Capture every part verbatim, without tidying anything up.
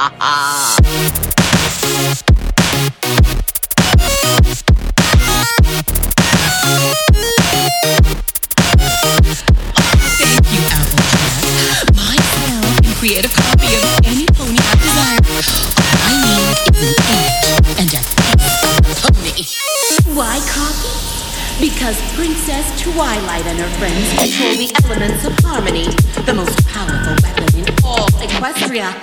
Thank you, Applejack. Myself can create a copy of any pony I desire. All I need is an edge and a piece of pony. Why copy? Because Princess Twilight and her friends control the elements of harmony, the most powerful weapon in all Equestria.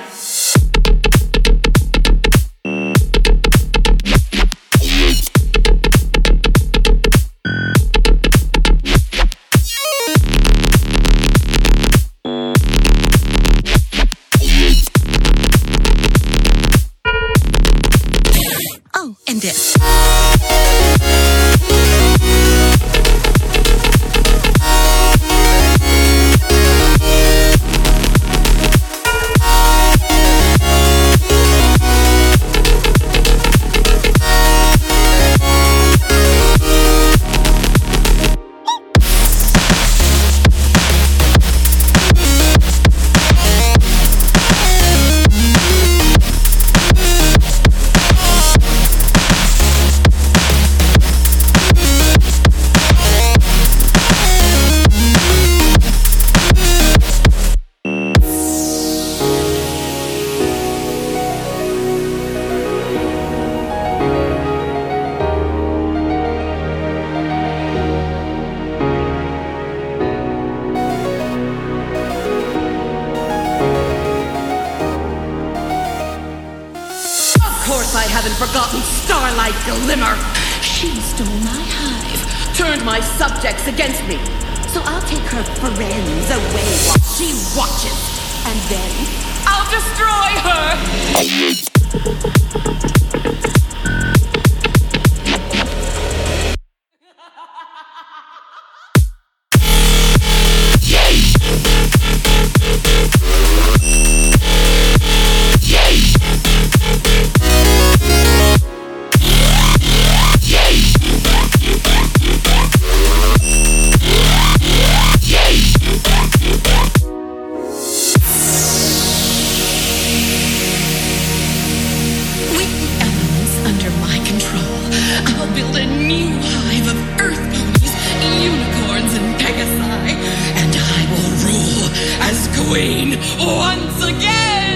Oh, and this. Of course I haven't forgotten Starlight Glimmer. She stole my hive, turned my subjects against me. So I'll take her friends away while she watches. And then I'll destroy her. I'll build a new hive of earth ponies, unicorns, and pegasi, and I will rule as queen once again!